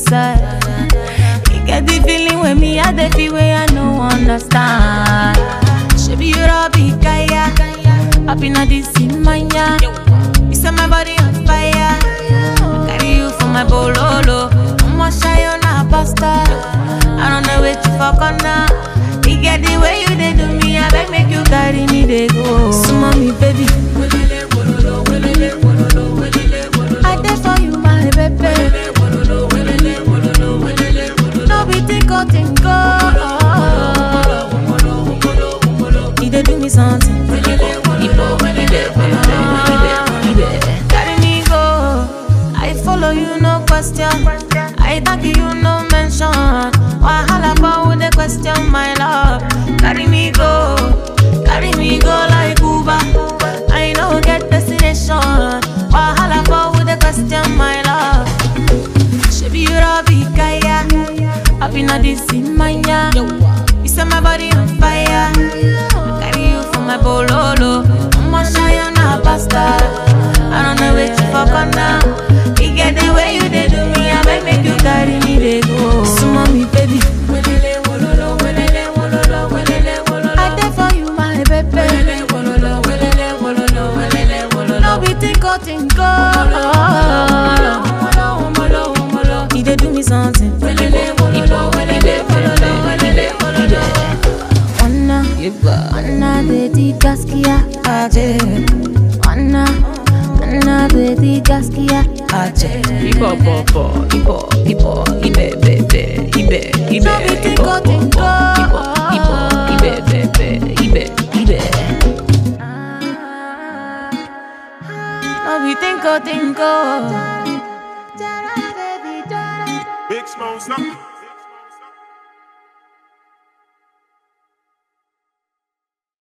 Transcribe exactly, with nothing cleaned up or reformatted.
inside. You get the feeling with me, I the feel where I no understand. Shebi you Robbie Kaya, up in a this in mania. You set my body on fire. I carry you for my bololo. I'ma shy on a pasta. I don't know where to fuck on now. You get the way you they do me, I beg make you carry me they go. So mommy baby, I there for you my baby. No be think or think go. You they do me something. Carry me go. I follow you no question. I thank you no mention. Wahala about the question my love. Carry me go. Carry me go like Uber. I know get destination. Wahala about the question my love. Shebi you Robbie Kaya. Up in a this in mania. You set my body on fire. I carry you for my bololo. I'ma shy on a pasta. I don't know where to fuck on now. You get the way you they do me, I beg make you carry me they go. So mommy baby, I there for you my baby. No be think or think go. You they do me something. Anna beti gaskia aje. Anna Anna beti gaskia aje. Ibo bobo, ibo ibo ibe bebe ibe ibe ibo bobo ibo ibo ibe bebe ibe ibe. No be think or think. Big Smoke, stop.